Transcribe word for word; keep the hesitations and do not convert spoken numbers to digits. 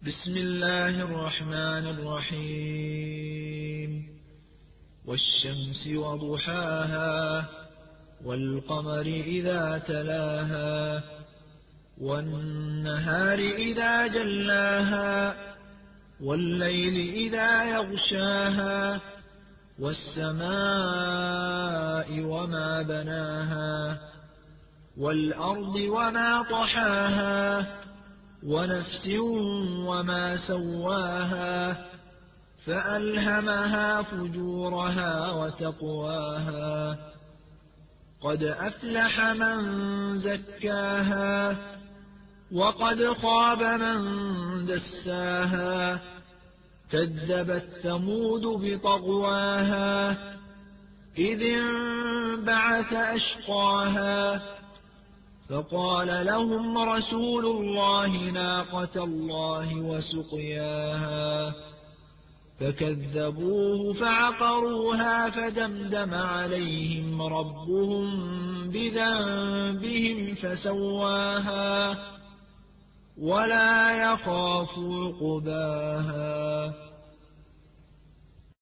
بسم الله الرحمن الرحيم والشمس وضحاها والقمر إذا تلاها والنهار إذا جلاها والليل إذا يغشاها والسماء وما بناها والأرض وما طحاها ونفس وما سواها فألهمها فجورها وتقواها قد أفلح من زكاها وقد خاب من دساها كذبت ثمود بطغواها إذ انبعث أشقاها فقال لهم رسول الله ناقة الله وسقياها فكذبوه فعقروها فدمدم عليهم ربهم بذنبهم فسواها ولا يخاف عقباها.